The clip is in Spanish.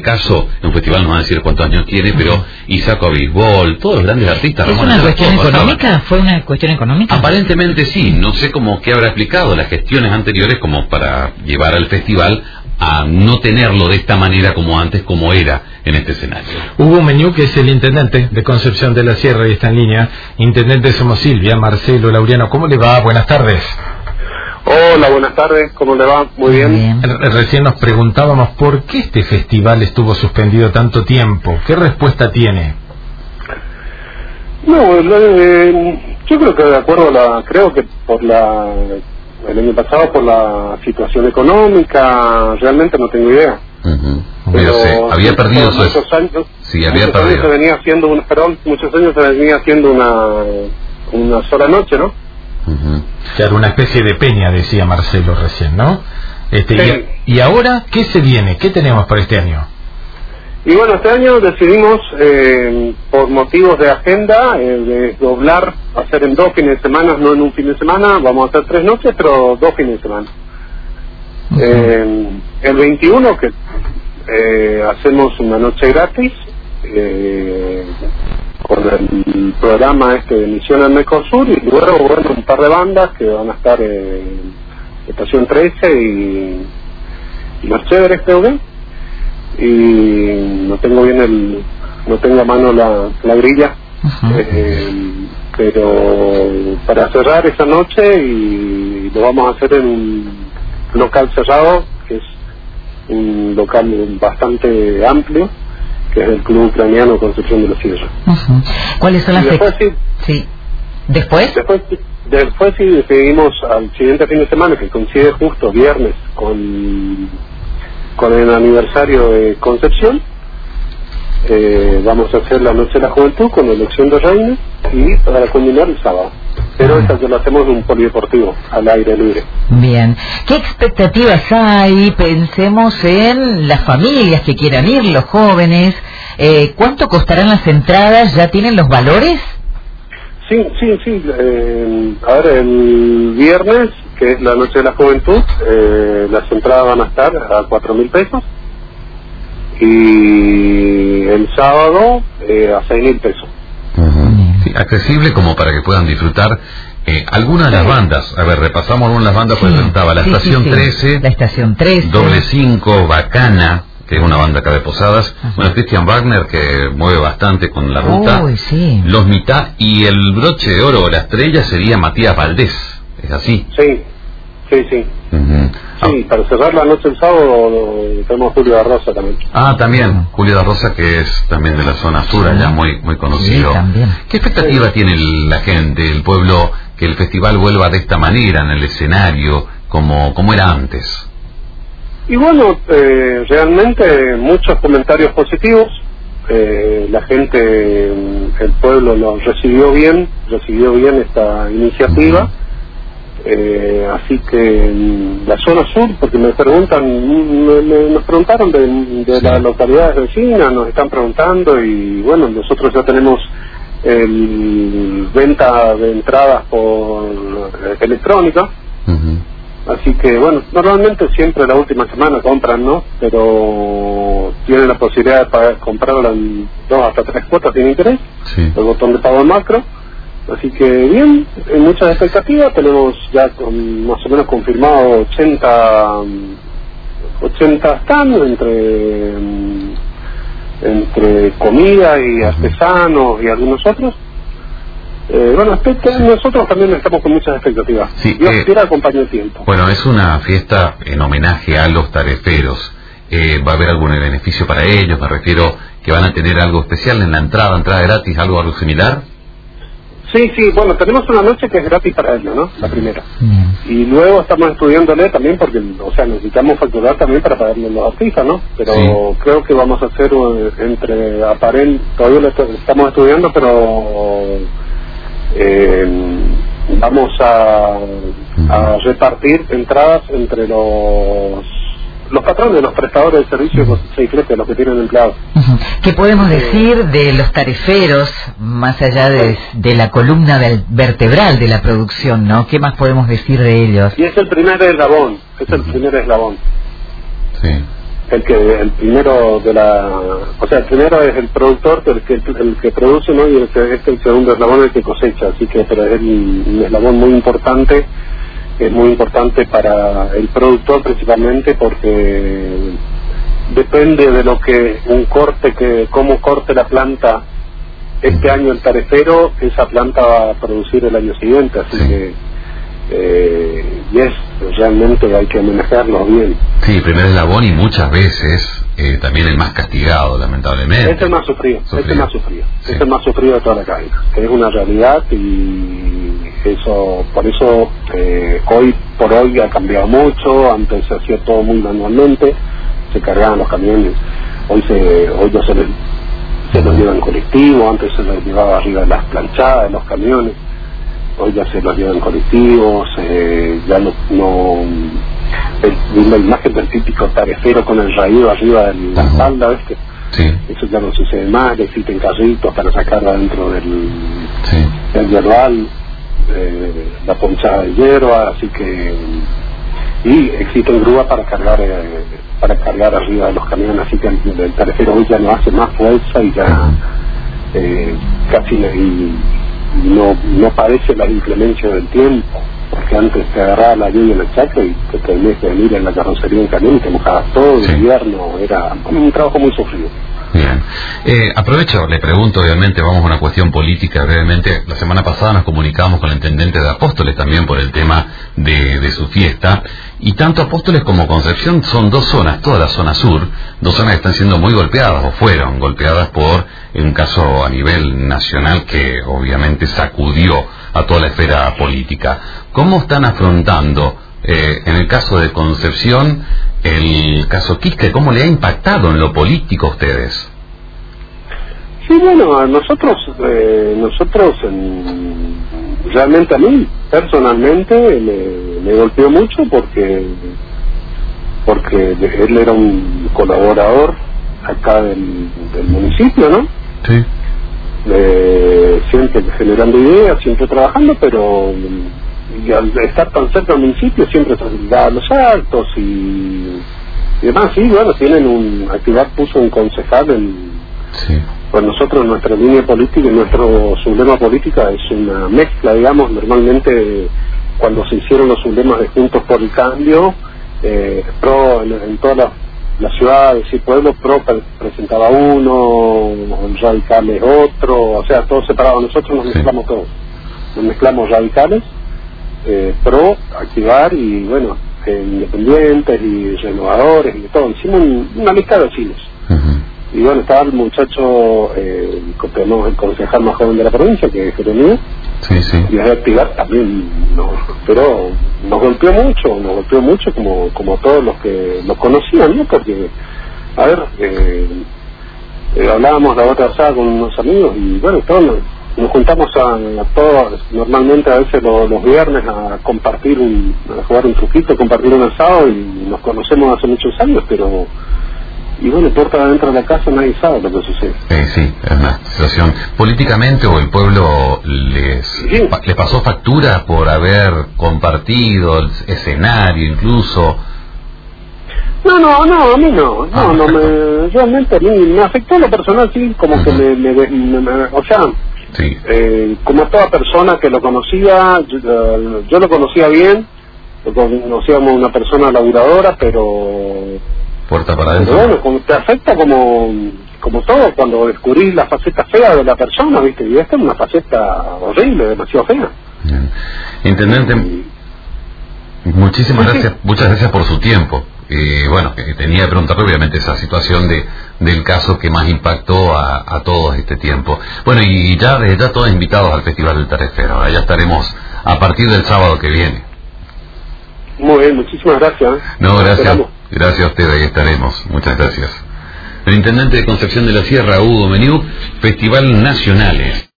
caso, en un festival no van a decir cuántos años tiene, pero Isaco Bisbol, todos los grandes artistas. ¿Es una cuestión económica? ¿Fue una cuestión económica? Aparentemente sí, no sé cómo qué habrá explicado las gestiones anteriores como para llevar al festival a no tenerlo de esta manera como antes, como era en este escenario. Hugo Meñú, que es el intendente de Concepción de la Sierra y está en línea. Intendente, somos Silvia, Marcelo, Laureano, ¿cómo le va? Buenas tardes. Hola, buenas tardes, ¿cómo le va? Muy bien. Recién nos preguntábamos por qué este festival estuvo suspendido tanto tiempo. ¿Qué respuesta tiene? No, yo creo que de acuerdo creo que el año pasado por la situación económica, realmente no tengo idea. Pero había perdido muchos años, sí, había perdido. Años se venía haciendo muchos años se venía haciendo una sola noche, ¿no? Claro, una especie de peña, decía Marcelo recién, ¿no? Sí. ¿Y ahora qué se viene? ¿Qué tenemos para este año? Y bueno, este año decidimos, por motivos de agenda, desdoblar, hacer en 2 fines de semana, no en un fin de semana. Vamos a hacer 3 noches, pero 2 fines de semana. El 21, que hacemos una noche gratis, con el programa de Misión al Mercosur, y luego, bueno, un par de bandas que van a estar en Estación 13 y Los Chéveres, creo que. Y no tengo a mano la grilla, pero para cerrar esa noche, y lo vamos a hacer en un local cerrado, que es un local bastante amplio, que es el Club Ucraniano Concepción de la Sierra. ¿Cuáles son las después ¿Después? Después sí decidimos al siguiente fin de semana, que coincide justo viernes con el aniversario de Concepción. Vamos a hacer la Noche de la Juventud con la elección de reina, y para culminar el sábado. Pero esta que lo hacemos en un polideportivo, al aire libre. Bien. ¿Qué expectativas hay? Pensemos en las familias que quieran ir, los jóvenes. ¿Cuánto costarán las entradas? ¿Ya tienen los valores? Sí. A ver, el viernes, que es la Noche de la Juventud, las entradas van a estar a 4.000 pesos. Y el sábado a 6.000 pesos. Sí, accesible como para que puedan disfrutar algunas de las bandas. A ver, repasamos algunas de las bandas, pues presentaba la Estación 13, la Estación 13, Doble 5, Bacana, que es una banda acá de Posadas, bueno, Cristian Wagner, que mueve bastante con la ruta, Los Mitad, y el broche de oro, la estrella, sería Matías Valdés. ¿Es así? Sí. Sí, para cerrar la noche el sábado tenemos Julio da Rosa también. También, Julio da Rosa, que es también de la zona sur, allá muy conocido. ¿Qué expectativa tiene la gente, el pueblo, que el festival vuelva de esta manera en el escenario, como era antes? Y bueno, realmente muchos comentarios positivos. La gente, el pueblo lo recibió bien esta iniciativa. Así que la zona sur, porque nos preguntaron de las localidades vecinas, nos están preguntando, y bueno, nosotros ya tenemos venta de entradas por electrónica. Así que bueno, normalmente siempre la última semana compran, ¿no? Pero tienen la posibilidad de comprarla en 2 hasta 3 cuotas sin interés, el botón de pago en macro. Así que bien, en muchas expectativas. Tenemos ya más o menos confirmado 80 stands entre comida y artesanos y algunos otros. Bueno, nosotros también estamos con muchas expectativas. Dios quiera, acompañe el tiempo. Bueno, es una fiesta en homenaje a los tareferos. ¿Va a haber algún beneficio para ellos? Me refiero que van a tener algo especial en la entrada gratis, algo similar. Sí, bueno, tenemos una noche que es gratis para ellos, ¿no? La primera. Y luego estamos estudiándole también, porque, necesitamos facturar también para pagarle a los artistas, ¿no? Pero creo que vamos a hacer todavía lo estamos estudiando, pero vamos a repartir entradas entre los patrones, los prestadores de servicios, los que tienen empleados. ¿Qué podemos decir de los tareferos, más allá de la columna vertebral de la producción, ¿no? ¿Qué más podemos decir de ellos? Y es el primer eslabón, Sí. el primero de o sea, el primero es el productor, el que produce, ¿no? Y el segundo eslabón es el que cosecha, así que pero es un eslabón muy importante, es muy importante para el productor principalmente porque depende de lo que cómo corte la planta este año el tarefero, esa planta va a producir el año siguiente, así que realmente hay que manejarlo bien. Sí, primer eslabón y muchas veces también el más castigado, lamentablemente. Es el más sufrido. Sí. Es el más sufrido de toda la cadena, que es una realidad, y por eso hoy por hoy ha cambiado mucho. Antes se hacía todo muy manualmente, se cargaban los camiones, hoy ya se los lleva en colectivo, antes se los llevaba arriba de las planchadas de los camiones, hoy ya se los lleva en colectivos, ya la imagen del típico tarefero con el raído arriba de la espalda, ¿viste? Sí. Eso ya no sucede más, ya existen carritos para sacarla dentro del hierbal, la ponchada de hierba, así que y existen grúas para cargar arriba de los camiones, así que el tarefero hoy ya no hace más fuerza y ya casi no parece la inclemencia del tiempo, porque antes te agarraba la lluvia en el chacro y te tenías que venir en la carrocería en camión y te mojabas todo el invierno, era un trabajo muy sufrido. Bien. Aprovecho, le pregunto, obviamente, vamos a una cuestión política brevemente. La semana pasada nos comunicamos con el intendente de Apóstoles también por el tema de su fiesta. Y tanto Apóstoles como Concepción son dos zonas, toda la zona sur, dos zonas que están siendo muy golpeadas o fueron golpeadas por un caso a nivel nacional que obviamente sacudió a toda la esfera política. ¿Cómo están afrontando, en el caso de Concepción, el caso Quisque? ¿Cómo le ha impactado en lo político a ustedes? Sí, bueno, a nosotros realmente a mí personalmente me golpeó mucho porque él era un colaborador acá del municipio, ¿no? Sí. Siempre generando ideas, siempre trabajando, pero y al estar tan cerca del municipio siempre se daban los actos y demás. Sí, bueno, Activar puso un concejal pues nosotros, nuestra línea política y nuestro sublema política es una mezcla, digamos. Normalmente cuando se hicieron los sublemas de Juntos por el Cambio, en todas las ciudades y pueblos, presentaba uno, radicales otro, o sea, todos separados. Nosotros nos mezclamos todos, nos mezclamos radicales, Activar y bueno, independientes y renovadores y todo. Hicimos una lista de vecinos. Y bueno, estaba el muchacho, el concejal más joven de la provincia, que es Jeremías, y de Activar también, pero nos golpeó mucho como todos los que lo conocían, ¿no? Porque, a ver, hablábamos la otra pasada con unos amigos y bueno, todos nos juntamos a todos, normalmente a veces los viernes a compartir a jugar un truquito, compartir un asado, y nos conocemos hace muchos años, pero y bueno, puerta adentro de la casa nadie sabe lo que sucede. Sí, es una situación políticamente, o el pueblo les pasó factura por haber compartido el escenario incluso. No, a mí no, realmente a mí me afectó lo personal, sí, como que o sea, como toda persona que lo conocía, yo lo conocía bien, lo conocíamos una persona laburadora, pero puerta para adentro. Pero bueno, te afecta como todo cuando descubrís la faceta fea de la persona, ¿viste? Y esta es una faceta horrible, demasiado fea. Bien. Intendente, muchísimas gracias, muchas gracias por su tiempo. Bueno, tenía que preguntarle obviamente esa situación del caso que más impactó a todos este tiempo. Bueno, y ya todos invitados al Festival del Tarefero. Ahora ya estaremos a partir del sábado que viene. Muy bien, muchísimas gracias. No, gracias. Gracias a usted, ahí estaremos. Muchas gracias. El intendente de Concepción de la Sierra, Hugo Meniú, Festival Nacionales.